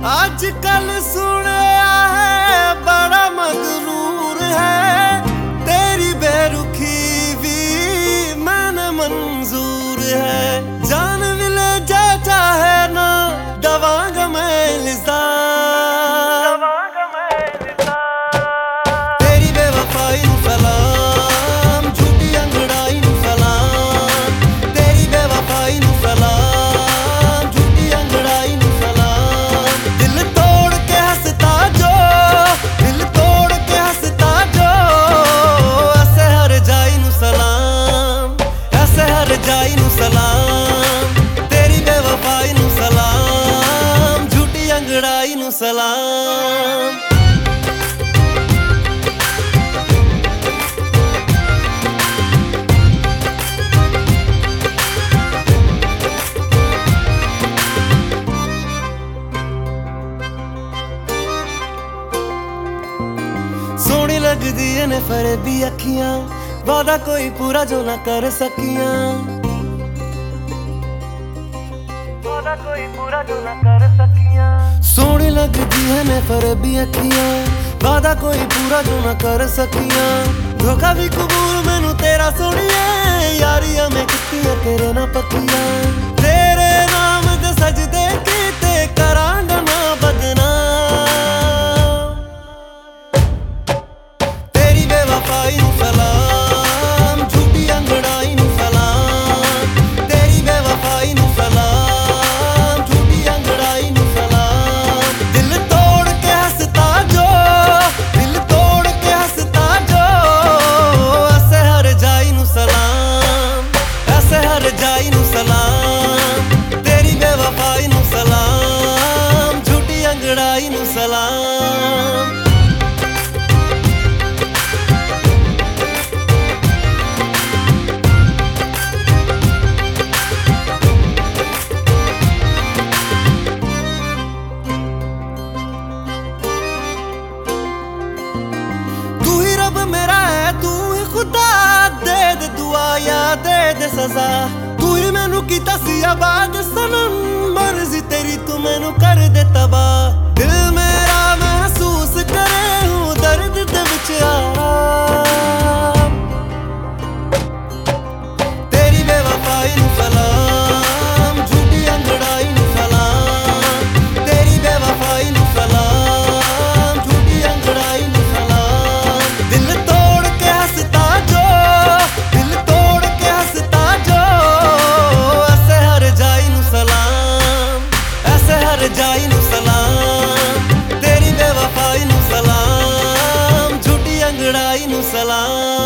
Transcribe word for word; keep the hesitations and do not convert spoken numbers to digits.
आजकल सुनया है बड़ा मगरूर है, तेरी बेरुखी भी मैंने मंजूर है। जान मिले जाता है ना दवांग में लिजा, तेरी बेवफाई नू सलाम, झूठी अंगड़ाई नू सलाम, तेरी बेवफाई नू सलाम, झूठी अंगड़ाई नू सलाम। दिल तोड़ के हंसता जो, दिल तोड़ के हंसता जो, ऐसे हर जाई नू सलाम, ऐसे हर जाई नू सलाम, तेरी बेवफाई नू सलाम, झूठी अंगड़ाई नू सलाम। सोहनी लगदी ने फरेबी अखियां, वादा कोई पूरा जो ना कर सकियां, वादा कोई पूरा जो ना कर सकियां। सोहनी लगदी ने फरेबी अखियां, वादा कोई पूरा जो ना कर सकियां। धोखा भी कबूल मैनू तेरा सोहणिए, यारियां मैं कीतियां तेरे ना पक्कियां। तेरे नाम दे सजदे कीते करांगा ना बदनाम, तेरी बेवफाई नू सलाम, झूठी अंगड़ाई नू सलाम, तेरी बेवफाई नू सलाम, झूठी अंगड़ाई नू सलाम। दिल तोड़ के हंसता जो, दिल तोड़ के हंसता जो, ऐसे हर जाई नू सलाम, ऐसे हर जाई नू सलाम, तेरी बेवफाई नू सलाम, झूठी अंगड़ाई नू सलाम। मेरा है तू ही खुदा, दे दे दुआ या दे दे सजा, तू ही मैनू कीता सी आबाद सनम, मर्जी तेरी तू मैनू कर दे तबाह। दिल मेरा महसूस करे हूँ दर्द दे विच आराम, तेरी बेवफाई नू सलाम, झूठी अंगड़ाई नू सलाम, तेरी बेवफाई नू सलाम, झूठी अंगड़ाई नू सलाम। दिल तोड़ के हंसता जो, दिल तोड़ के हंसता जो, ऐसे हर जाई नू सलाम, ऐसे हर जाई नू सलाम, तेरी बेवफाई नू सलाम, झूठी अंगड़ाई नू सलाम।